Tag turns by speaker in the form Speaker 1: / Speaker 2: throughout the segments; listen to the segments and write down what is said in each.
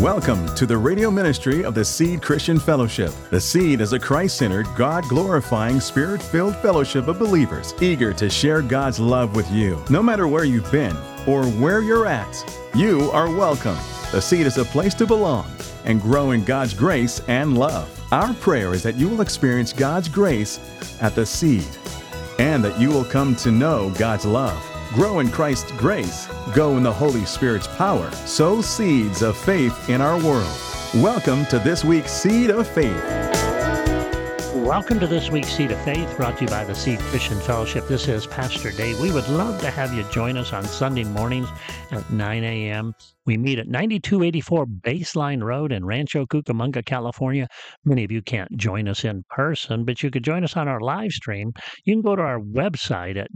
Speaker 1: Welcome to the radio ministry of the Seed Christian Fellowship. The Seed is a Christ-centered, God-glorifying, Spirit-filled fellowship of believers eager to share God's love with you. No matter where you've been or where you're at, you are welcome. The Seed is a place to belong and grow in God's grace and love. Our prayer is that you will experience God's grace at the Seed and that you will come to know God's love. Grow in Christ's grace, go in the Holy Spirit's power, sow seeds of faith in our world. Welcome to this week's Seed of Faith.
Speaker 2: Welcome to this week's Seed of Faith, brought to you by the Seed Christian Fellowship. This is Pastor Dave. We would love to have you join us on Sunday mornings at 9 a.m. We meet at 9284 Baseline Road in Rancho Cucamonga, California. Many of you can't join us in person, but you could join us on our live stream. You can go to our website at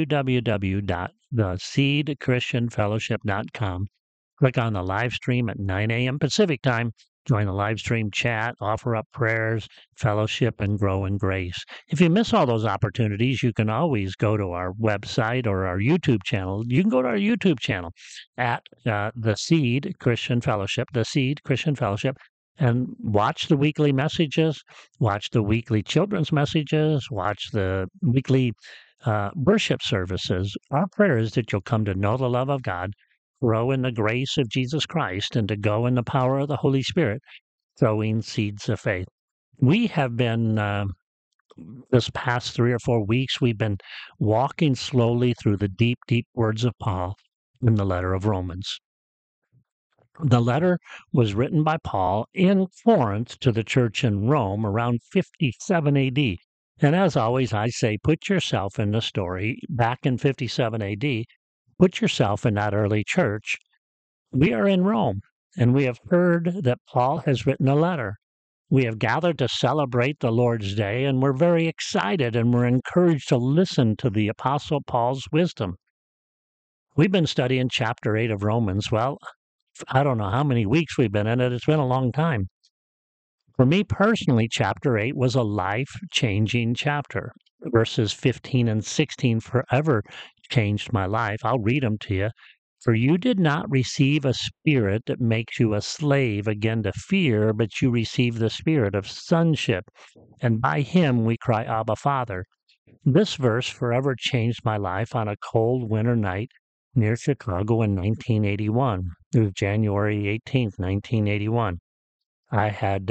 Speaker 2: www.theseedchristianfellowship.com. Click on the live stream at 9 a.m. Pacific time. Join the live stream chat, offer up prayers, fellowship, and grow in grace. If you miss all those opportunities, you can always go to our website or our YouTube channel. You can go to our YouTube channel at the Seed Christian Fellowship, the Seed Christian Fellowship, and watch the weekly messages, watch the weekly children's messages, watch the weekly worship services. Our prayer is that you'll come to know the love of God, grow in the grace of Jesus Christ, and to go in the power of the Holy Spirit, sowing seeds of faith. We have been, this past 3 or 4 weeks, we've been walking slowly through the deep, deep words of Paul in the letter of Romans. The letter was written by Paul in Corinth to the church in Rome around 57 AD. And as always, I say, put yourself in the story back in 57 AD. Put yourself in that early church. We are in Rome, and we have heard that Paul has written a letter. We have gathered to celebrate the Lord's Day, and we're very excited, and we're encouraged to listen to the Apostle Paul's wisdom. We've been studying chapter 8 of Romans. Well, I don't know how many weeks we've been in it. It's been a long time. For me personally, chapter 8 was a life-changing chapter. Verses 15 and 16 forever changed my life. I'll read them to you. For you did not receive a spirit that makes you a slave again to fear, but you received the spirit of sonship, and by him we cry, Abba, Father. This verse forever changed my life on a cold winter night near Chicago in 1981. It was January 18th, 1981. I had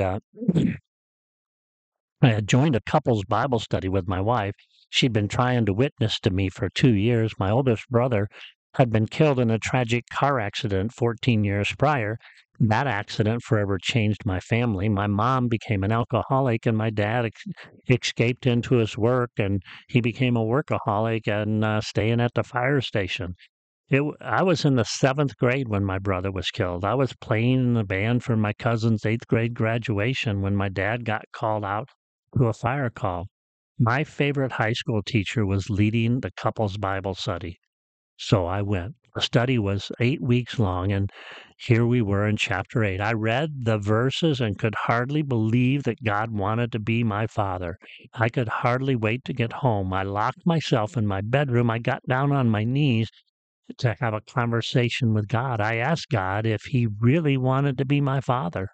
Speaker 2: joined a couple's Bible study with my wife. She'd been trying to witness to me for 2 years. My oldest brother had been killed in a tragic car accident 14 years prior. That accident forever changed my family. My mom became an alcoholic, and my dad escaped into his work, and he became a workaholic and staying at the fire station. I was in the 7th grade when my brother was killed. I was playing in the band for my cousin's 8th grade graduation when my dad got called out to a fire call. My favorite high school teacher was leading the couple's Bible study, so I went. The study was 8 weeks long, and here we were in chapter 8. I read the verses and could hardly believe that God wanted to be my father. I could hardly wait to get home. I locked myself in my bedroom. I got down on my knees to have a conversation with God. I asked God if he really wanted to be my father.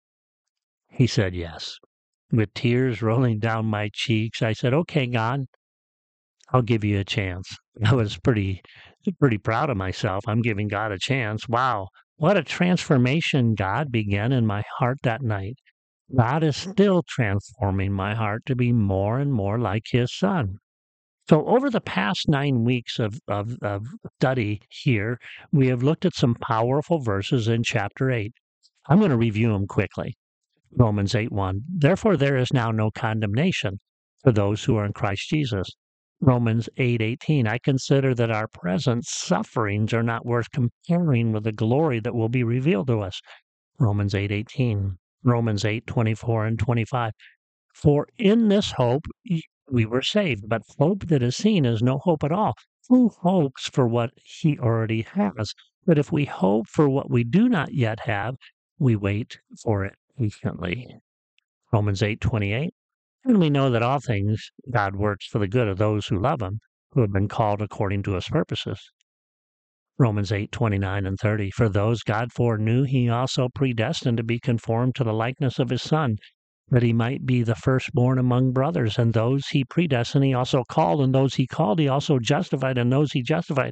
Speaker 2: He said yes. With tears rolling down my cheeks, I said, okay, God, I'll give you a chance. I was pretty proud of myself. I'm giving God a chance. Wow, what a transformation God began in my heart that night. God is still transforming my heart to be more and more like his son. So over the past 9 weeks of study here, we have looked at some powerful verses in chapter 8. I'm going to review them quickly. Romans 8:1. Therefore there is now no condemnation for those who are in Christ Jesus. Romans 8:18. I consider that our present sufferings are not worth comparing with the glory that will be revealed to us. Romans 8:18. Romans 8:24 and 25. For in this hope we were saved, but hope that is seen is no hope at all. Who hopes for what he already has? But if we hope for what we do not yet have, we wait for it patiently. Romans 8:28. And we know that all things God works for the good of those who love him, who have been called according to his purposes. Romans 8:29 and 30. For those God foreknew, he also predestined to be conformed to the likeness of his Son, that he might be the firstborn among brothers. And those he predestined, he also called. And those he called, he also justified. And those he justified,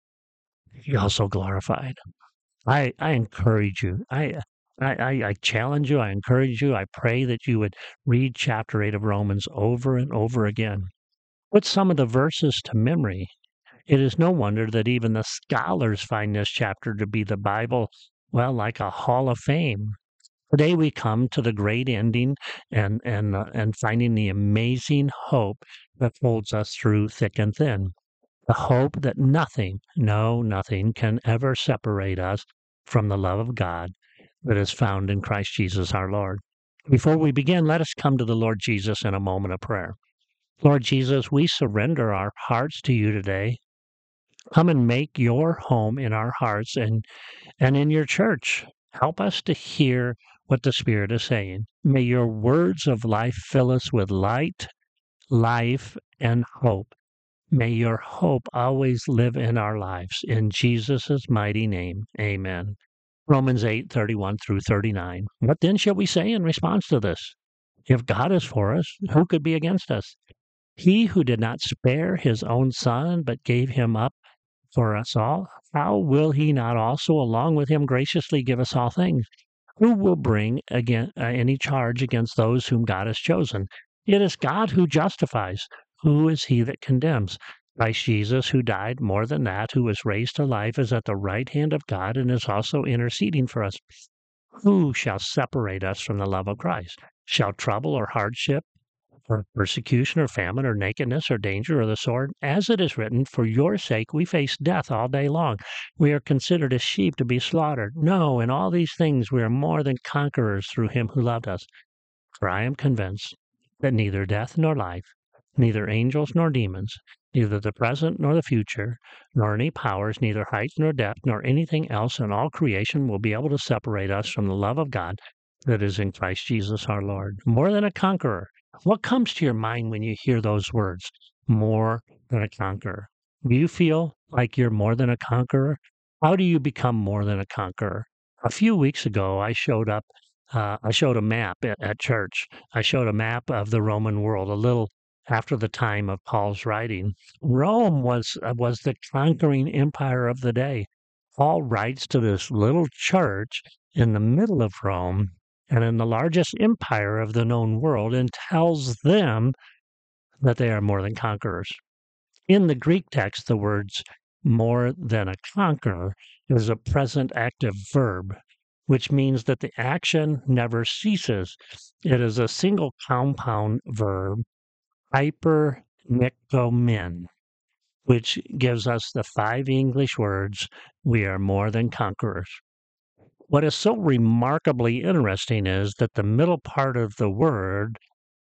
Speaker 2: he also glorified. I encourage you. I challenge you. I encourage you. I pray that you would read chapter 8 of Romans over and over again. Put some of the verses to memory. It is no wonder that even the scholars find this chapter to be the Bible, well, like a hall of fame. Today we come to the great ending and finding the amazing hope that holds us through thick and thin. The hope that nothing, no, nothing can ever separate us from the love of God that is found in Christ Jesus our Lord. Before we begin, let us come to the Lord Jesus in a moment of prayer. Lord Jesus, we surrender our hearts to you today. Come and make your home in our hearts and in your church. Help us to hear what the Spirit is saying. May your words of life fill us with light, life, and hope. May your hope always live in our lives. In Jesus' mighty name, amen. Romans 8:31 through 39. What then shall we say in response to this? If God is for us, who could be against us? He who did not spare his own Son, but gave him up for us all, how will he not also along with him graciously give us all things? Who will bring any charge against those whom God has chosen? It is God who justifies. Who is he that condemns? Christ Jesus, who died, more than that, who was raised to life, is at the right hand of God and is also interceding for us. Who shall separate us from the love of Christ? Shall trouble or hardship, or persecution, or famine, or nakedness, or danger, or the sword? As it is written, for your sake we face death all day long. We are considered as sheep to be slaughtered. No, in all these things we are more than conquerors through him who loved us. For I am convinced that neither death nor life, neither angels nor demons, neither the present nor the future, nor any powers, neither height nor depth, nor anything else in all creation will be able to separate us from the love of God that is in Christ Jesus our Lord. More than a conqueror. What comes to your mind when you hear those words? More than a conqueror. Do you feel like you're more than a conqueror? How do you become more than a conqueror? A few weeks ago, I showed a map at church. I showed a map of the Roman world, a little after the time of Paul's writing. Rome was the conquering empire of the day. Paul writes to this little church in the middle of Rome and in the largest empire of the known world and tells them that they are more than conquerors. In the Greek text, the words more than a conqueror is a present active verb, which means that the action never ceases. It is a single compound verb, hypernicomen, which gives us the 5 English words, we are more than conquerors. What is so remarkably interesting is that the middle part of the word,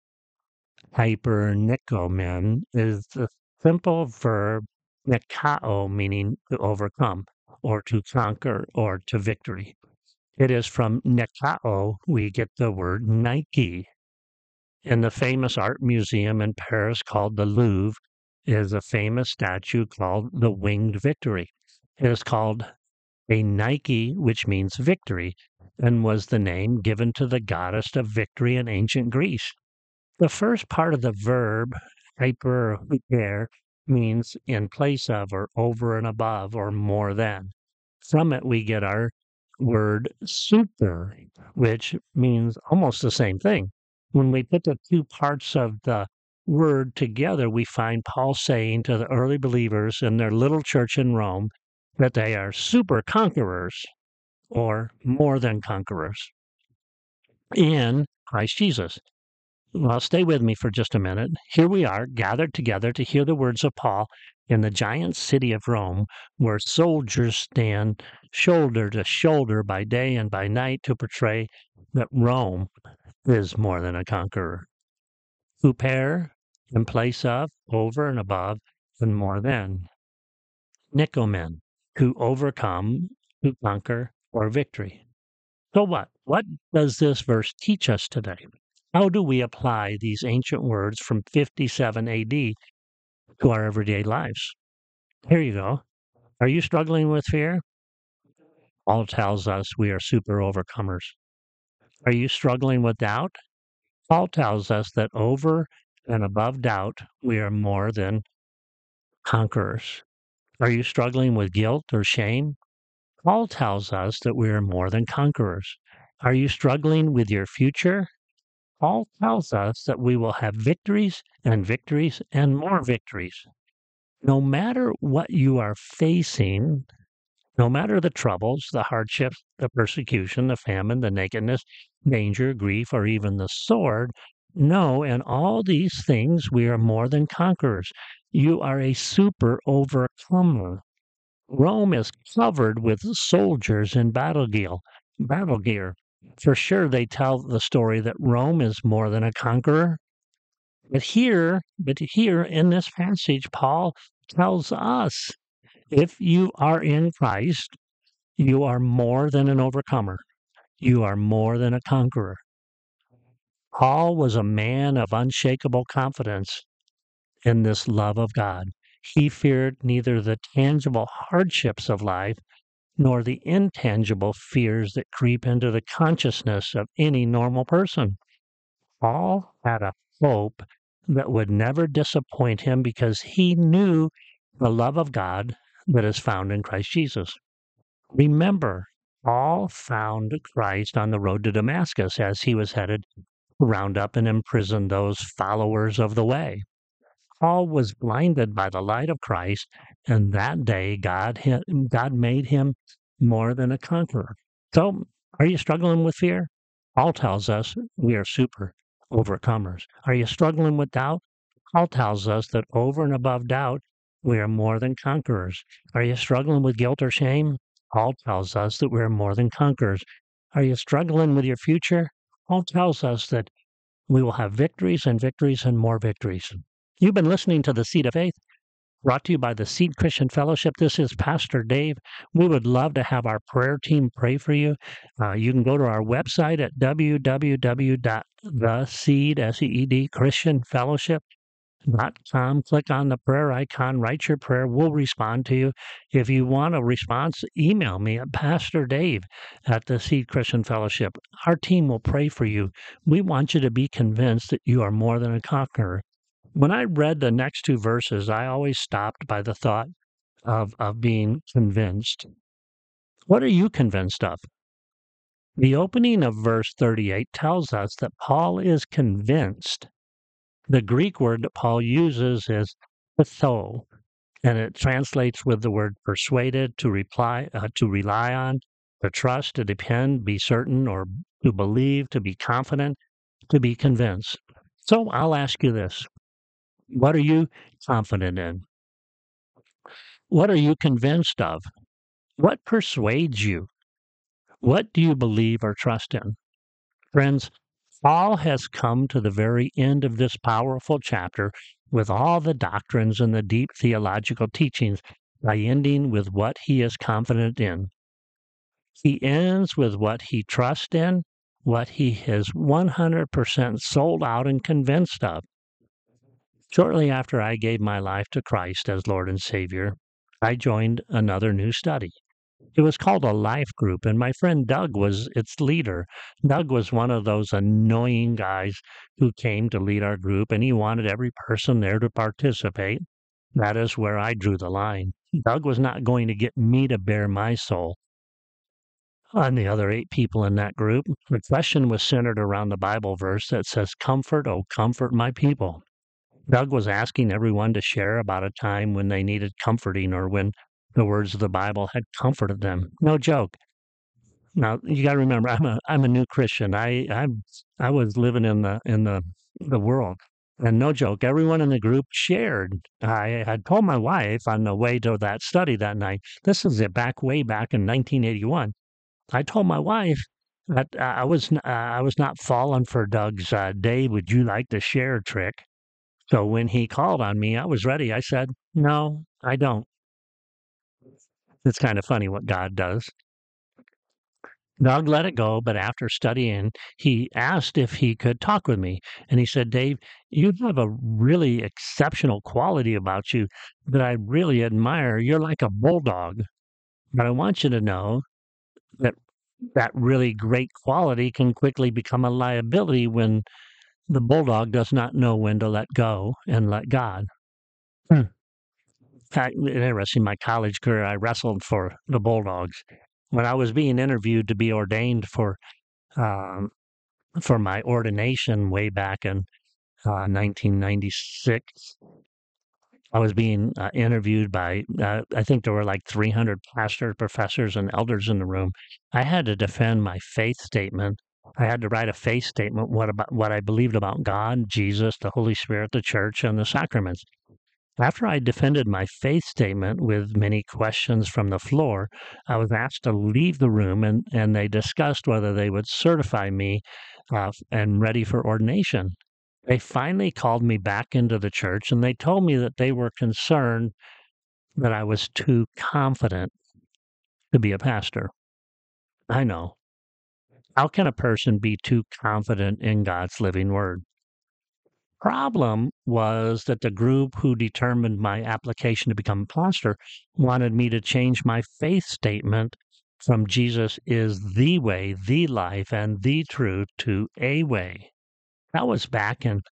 Speaker 2: hypernicomen, is the simple verb nikao, meaning to overcome, or to conquer, or to victory. It is from nikao we get the word Nike. In the famous art museum in Paris called the Louvre is a famous statue called the Winged Victory. It is called a Nike, which means victory, and was the name given to the goddess of victory in ancient Greece. The first part of the verb, hyper, means in place of, or over and above, or more than. From it, we get our word super, which means almost the same thing. When we put the two parts of the word together, we find Paul saying to the early believers in their little church in Rome that they are super conquerors or more than conquerors in Christ Jesus. Well, stay with me for just a minute. Here we are, gathered together to hear the words of Paul in the giant city of Rome, where soldiers stand shoulder to shoulder by day and by night to portray that Rome is more than a conqueror. Huper, in place of, over and above, and more than. Nicomen, to overcome, to conquer, or victory. So what? What does this verse teach us today? How do we apply these ancient words from 57 AD to our everyday lives? Here you go. Are you struggling with fear? Paul tells us we are super overcomers. Are you struggling with doubt? Paul tells us that over and above doubt, we are more than conquerors. Are you struggling with guilt or shame? Paul tells us that we are more than conquerors. Are you struggling with your future? Paul tells us that we will have victories and more victories. No matter what you are facing, no matter the troubles, the hardships, the persecution, the famine, the nakedness, danger, grief, or even the sword, no, in all these things we are more than conquerors. You are a super overcomer. Rome is covered with soldiers in battle gear. For sure, they tell the story that Rome is more than a conqueror. But here in this passage, Paul tells us if you are in Christ, you are more than an overcomer. You are more than a conqueror. Paul was a man of unshakable confidence in this love of God. He feared neither the tangible hardships of life nor the intangible fears that creep into the consciousness of any normal person. Paul had a hope that would never disappoint him because he knew the love of God that is found in Christ Jesus. Remember, Paul found Christ on the road to Damascus as he was headed to round up and imprison those followers of the way. Paul was blinded by the light of Christ, and that day God made him more than a conqueror. So, are you struggling with fear? Paul tells us we are super overcomers. Are you struggling with doubt? Paul tells us that over and above doubt, we are more than conquerors. Are you struggling with guilt or shame? Paul tells us that we are more than conquerors. Are you struggling with your future? Paul tells us that we will have victories and more victories. You've been listening to The Seed of Faith, brought to you by the Seed Christian Fellowship. This is Pastor Dave. We would love to have our prayer team pray for you. You can go to our website at www.theseed, click on the prayer icon, write your prayer. We'll respond to you. If you want a response, email me at Pastor Dave at the Seed Christian Fellowship. Our team will pray for you. We want you to be convinced that you are more than a conqueror. When I read the next two verses, I always stopped by the thought of being convinced. What are you convinced of? The opening of verse 38 tells us that Paul is convinced. The Greek word that Paul uses is pitho, and it translates with the word persuaded, to rely on, to trust, to depend, be certain, or to believe, to be confident, to be convinced. So I'll ask you this. What are you confident in? What are you convinced of? What persuades you? What do you believe or trust in? Friends, Paul has come to the very end of this powerful chapter with all the doctrines and the deep theological teachings by ending with what he is confident in. He ends with what he trusts in, what he is 100% sold out and convinced of. Shortly after I gave my life to Christ as Lord and Savior, I joined another new study. It was called a life group, and my friend Doug was its leader. Doug was one of those annoying guys who came to lead our group, and he wanted every person there to participate. That is where I drew the line. Doug was not going to get me to bare my soul on the other 8 people in that group. The question was centered around the Bible verse that says, "Comfort, oh, comfort my people." Doug was asking everyone to share about a time when they needed comforting or when the words of the Bible had comforted them. No joke. Now you got to remember, I'm a new Christian. I was living in the world, and no joke. Everyone in the group shared. I had told my wife on the way to that study that night. This is way back in 1981. I told my wife that I was not falling for Doug's Dave, would you like to share trick. So when he called on me, I was ready. I said, "No, I don't." It's kind of funny what God does. Doug let it go, but after studying, he asked if he could talk with me. And he said, Dave, you have a really exceptional quality about you that I really admire. You're like a bulldog. But I want you to know that that really great quality can quickly become a liability when the bulldog does not know when to let go and let God. Hmm. Interesting. My college career, I wrestled for the Bulldogs. When I was being interviewed to be ordained um, for my ordination way back in 1996, I was being interviewed by, I think there were like 300 pastors, professors, and elders in the room. I had to defend my faith statement. I had to write a faith statement what I believed about God, Jesus, the Holy Spirit, the church, and the sacraments. After I defended my faith statement with many questions from the floor, I was asked to leave the room and they discussed whether they would certify me and ready for ordination. They finally called me back into the church and they told me that they were concerned that I was too confident to be a pastor. I know. How can a person be too confident in God's living word? Problem was that the group who determined my application to become a pastor wanted me to change my faith statement from Jesus is the way, the life, and the truth to a way. That was back in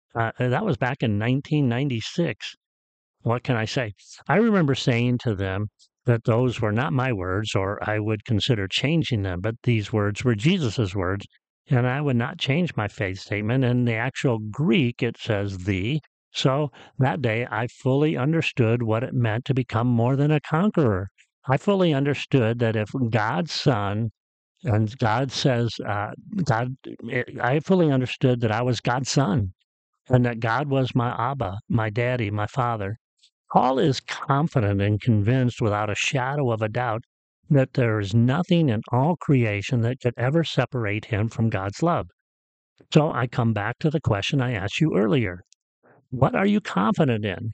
Speaker 2: 1996. What can I say? I remember saying to them that those were not my words, or I would consider changing them, but these words were Jesus's words, and I would not change my faith statement. In the actual Greek, it says "the." So that day, I fully understood what it meant to become more than a conqueror. I fully understood that if God's Son and God says, I fully understood that I was God's son and that God was my Abba, my daddy, my father. Paul is confident and convinced without a shadow of a doubt that there is nothing in all creation that could ever separate him from God's love. So I come back to the question I asked you earlier. What are you confident in?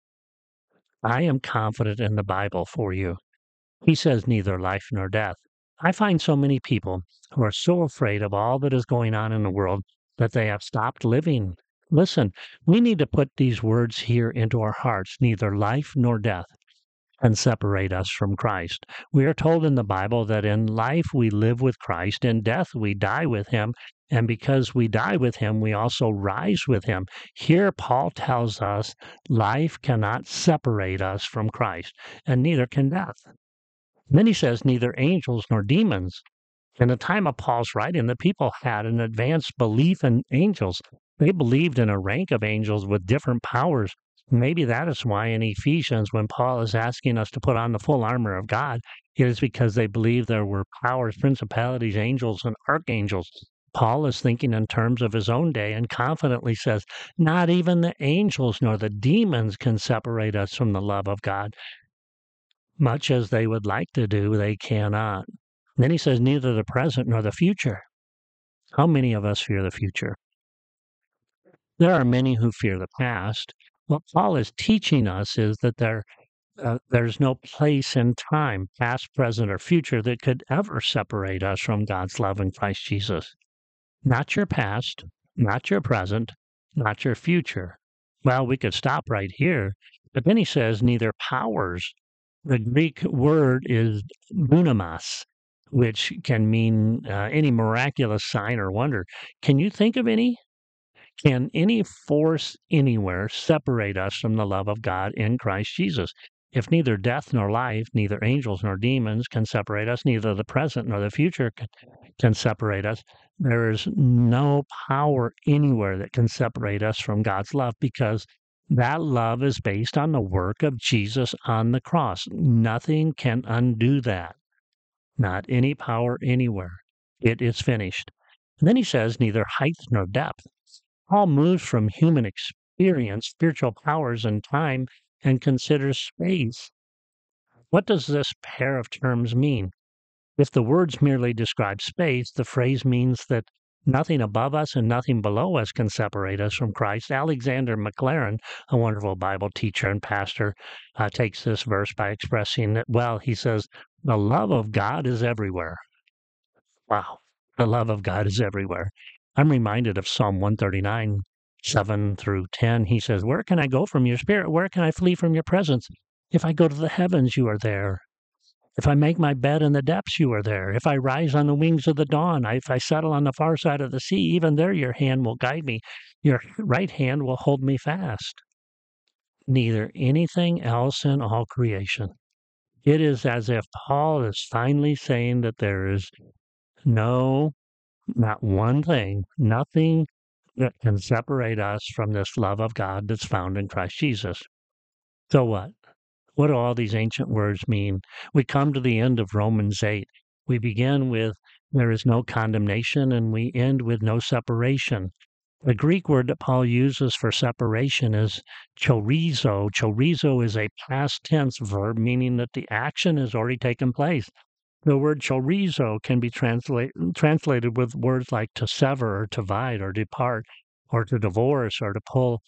Speaker 2: I am confident in the Bible for you. He says neither life nor death. I find so many people who are so afraid of all that is going on in the world that they have stopped living. Listen, we need to put these words here into our hearts neither life nor death can separate us from Christ. We are told in the Bible that in life we live with Christ, in death we die with him, and because we die with him, we also rise with him. Here, Paul tells us life cannot separate us from Christ, and neither can death. Then he says, neither angels nor demons. In the time of Paul's writing, the people had an advanced belief in angels. They believed in a rank of angels with different powers. Maybe that is why in Ephesians, when Paul is asking us to put on the full armor of God, it is because they believed there were powers, principalities, angels, and archangels. Paul is thinking in terms of his own day and confidently says, not even the angels nor the demons can separate us from the love of God. Much as they would like to do, they cannot. Then he says, neither the present nor the future. How many of us fear the future? There are many who fear the past. What Paul is teaching us is that there's no place in time, past, present, or future, that could ever separate us from God's love in Christ Jesus. Not your past, not your present, not your future. Well, we could stop right here, but then he says, neither powers. The Greek word is dunamis, which can mean any miraculous sign or wonder. Can you think of any? Can any force anywhere separate us from the love of God in Christ Jesus? If neither death nor life, neither angels nor demons can separate us, neither the present nor the future can separate us, there is no power anywhere that can separate us from God's love because that love is based on the work of Jesus on the cross. Nothing can undo that. Not any power anywhere. It is finished. And then he says, neither height nor depth. Paul moves from human experience, spiritual powers, and time and considers space. What does this pair of terms mean? If the words merely describe space, the phrase means that nothing above us and nothing below us can separate us from Christ. Alexander McLaren, a wonderful Bible teacher and pastor, takes this verse by expressing it well. He says, the love of God is everywhere. Wow, the love of God is everywhere. I'm reminded of Psalm 139, 7 through 10. He says, "Where can I go from your spirit? Where can I flee from your presence? If I go to the heavens, you are there. If I make my bed in the depths, you are there. If I rise on the wings of the dawn, if I settle on the far side of the sea, even there your hand will guide me. Your right hand will hold me fast." Neither anything else in all creation. It is as if Paul is finally saying that there is no, not one thing, nothing that can separate us from this love of God that's found in Christ Jesus. So what? What do all these ancient words mean? We come to the end of Romans 8. We begin with, there is no condemnation, and we end with no separation. The Greek word that Paul uses for separation is chorizo. Chorizo is a past tense verb, meaning that the action has already taken place. The word chorizo can be translated with words like to sever or to divide or depart or to divorce or to pull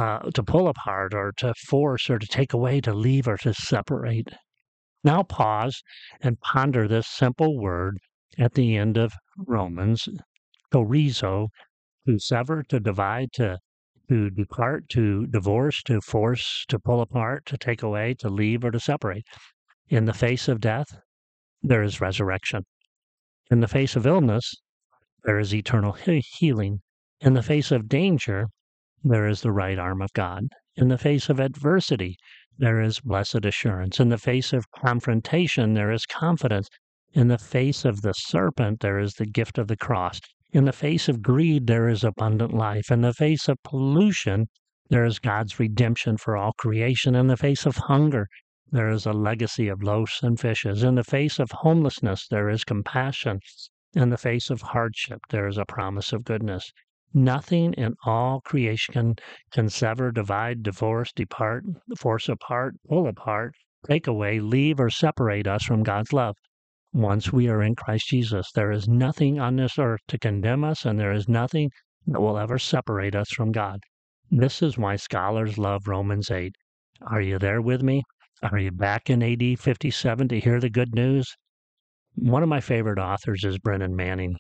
Speaker 2: apart or to force or to take away, to leave or to separate. Now pause and ponder this simple word at the end of Romans, chorizo, to sever, to divide, to depart, to divorce, to force, to pull apart, to take away, to leave, or to separate. In the face of death, there is resurrection. In the face of illness, there is eternal healing. In the face of danger, there is the right arm of God. In the face of adversity, there is blessed assurance. In the face of confrontation, there is confidence. In the face of the serpent, there is the gift of the cross. In the face of greed, there is abundant life. In the face of pollution, there is God's redemption for all creation. In the face of hunger, there is a legacy of loaves and fishes. In the face of homelessness, there is compassion. In the face of hardship, there is a promise of goodness. Nothing in all creation can sever, divide, divorce, depart, force apart, pull apart, take away, leave, or separate us from God's love. Once we are in Christ Jesus, there is nothing on this earth to condemn us, and there is nothing that will ever separate us from God. This is why scholars love Romans 8. Are you there with me? Are you back in AD 57 to hear the good news? One of my favorite authors is Brennan Manning.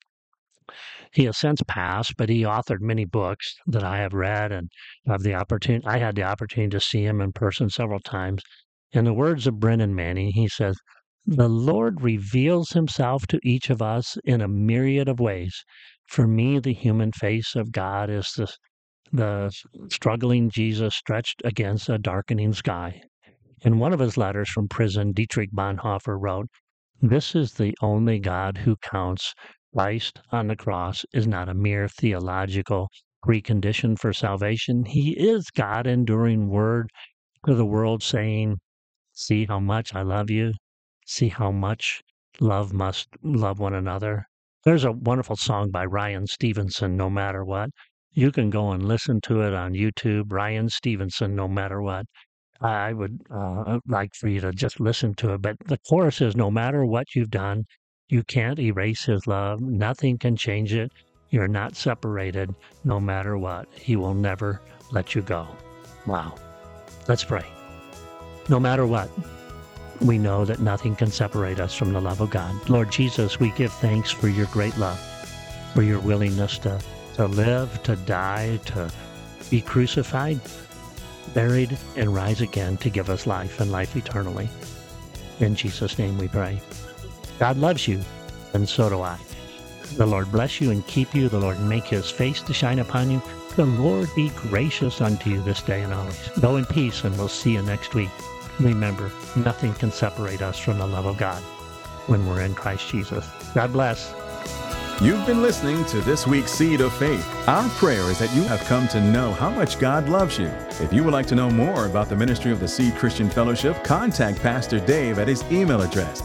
Speaker 2: He has since passed, but he authored many books that I have read and have the opportunity. I had the opportunity to see him in person several times. In the words of Brennan Manning, he says, "The Lord reveals himself to each of us in a myriad of ways. For me, the human face of God is the struggling Jesus stretched against a darkening sky." In one of his letters from prison, Dietrich Bonhoeffer wrote, "This is the only God who counts. Christ on the cross is not a mere theological precondition for salvation. He is God enduring word to the world saying, 'See how much I love you. See how much love must love one another.'" There's a wonderful song by Ryan Stevenson, "No Matter What." You can go and listen to it on YouTube, Ryan Stevenson, "No Matter What." I would like for you to just listen to it. But the chorus is, no matter what you've done, you can't erase his love. Nothing can change it. You're not separated no matter what. He will never let you go. Wow. Let's pray. No matter what, we know that nothing can separate us from the love of God. Lord Jesus, we give thanks for your great love, for your willingness to live, to die, to be crucified, buried, and rise again to give us life and life eternally. In Jesus' name we pray. God loves you, and so do I. The Lord bless you and keep you. The Lord make his face to shine upon you. The Lord be gracious unto you this day and always. Go in peace, and we'll see you next week. Remember, nothing can separate us from the love of God when we're in Christ Jesus. God bless.
Speaker 1: You've been listening to this week's Seed of Faith. Our prayer is that you have come to know how much God loves you. If you would like to know more about the ministry of the Seed Christian Fellowship, contact Pastor Dave at his email address,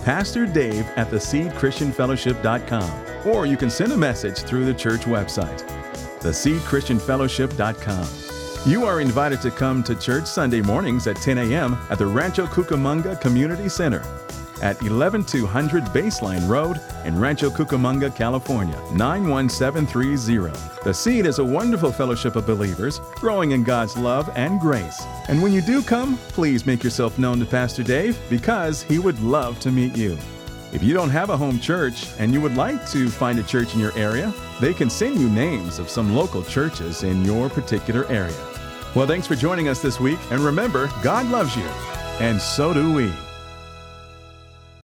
Speaker 1: pastordave@theseedchristianfellowship.com, or you can send a message through the church website, theseedchristianfellowship.com. You are invited to come to church Sunday mornings at 10 a.m. at the Rancho Cucamonga Community Center at 11200 Baseline Road in Rancho Cucamonga, California, 91730. The Seed is a wonderful fellowship of believers growing in God's love and grace. And when you do come, please make yourself known to Pastor Dave because he would love to meet you. If you don't have a home church and you would like to find a church in your area, they can send you names of some local churches in your particular area. Well, thanks for joining us this week, and remember, God loves you, and so do we.